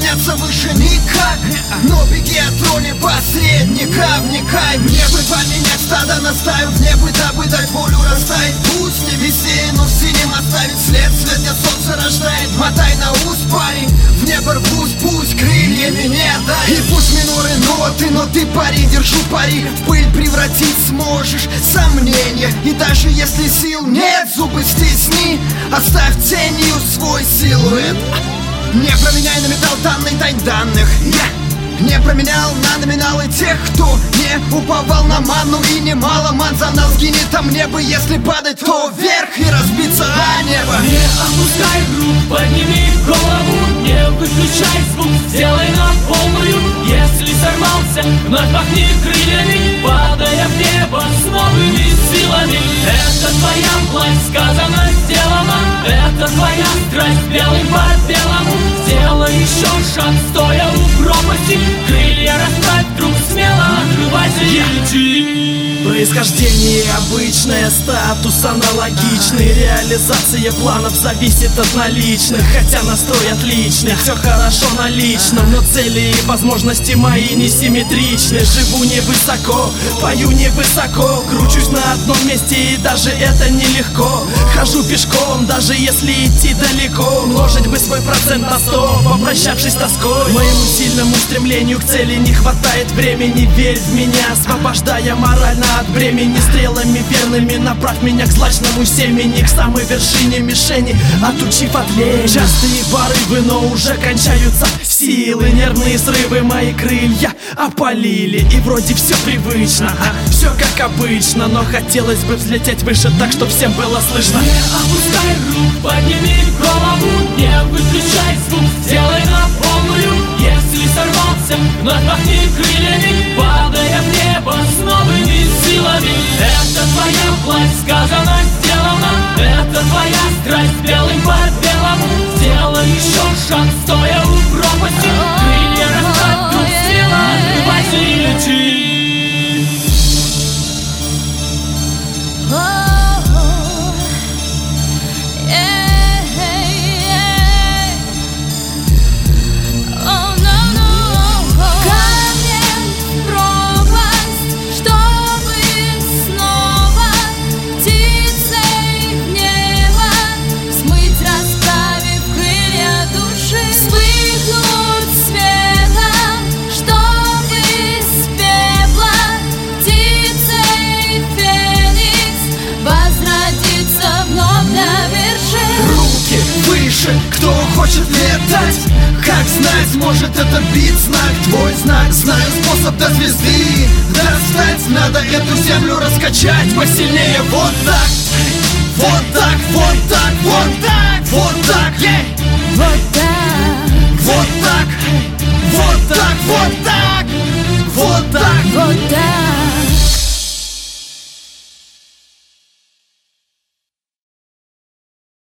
подняться выше никак. Но беги от роли посредника, вникай. Мне бы поменять стадо на стаю, в небо дабы дать волю растаять. Пусть не весенний, но в синем оставить след. Свет где солнце рождает, мотай на ус, парень. В небо рвусь, пусть крыльями не дай. И пусть миноры ноты, но ты пари, держу пари. В пыль превратить сможешь сомнения. И даже если сил нет, зубы стисни. Оставь тенью свой силуэт. Не променяй на металл данной тайн данных. Не променял на номиналы тех, кто не уповал на ману. И немало ман за нас сгинет, а мне бы, если падать, то вверх и разбиться о небо. Не опускай грудь, подними голову, не выключай звук, сделай на полную. Если сорвался, вновь махни крыльями, падая в небо с новыми силами. Это твоя власть, сказано, сделано. Это твоя страсть, белым по белому. Сделай еще шаг, стоя у пропасти. Крылья расправь, вдруг смело отрывайся и лети. Происхождение обычное, статус аналогичный. Реализация планов зависит от наличных. Хотя настрой отличный, все хорошо на личном. Но цели и возможности мои несимметричны. Живу невысоко, пою невысоко. Кручусь на одном месте, и даже это нелегко. Хожу пешком, даже если идти далеко. Умножить бы свой процент на 100, попрощавшись с тоской. Моему сильному стремлению к цели не хватает времени. Верь в меня, освобождая морально от бремени. Стрелами верными направь меня к злачному семени, к самой вершине мишени, отучив от лени. Частые порывы, но уже кончаются силы. Нервные срывы мои крылья опалили. И вроде все привычно, все как обычно. Но хотелось бы взлететь выше так, чтоб всем было слышно. Не опускай рук, подними голову, не выключай звук, сделай на полную. Если сорвался, вновь махни крыльями, падая в небо с новыми силами. Это твоя власть, сказано, сделано. Это твоя страсть, белым по белому. Сделай еще шаг, стоя у пропасти. Крылья расправь, вдруг смело отрывайся и лети. Кто хочет летать, как знать, может это бит знак, твой знак. Знаю способ до звезды достать. Надо эту землю раскачать посильнее. Вот так, вот так, вот так, вот так, вот так, вот так.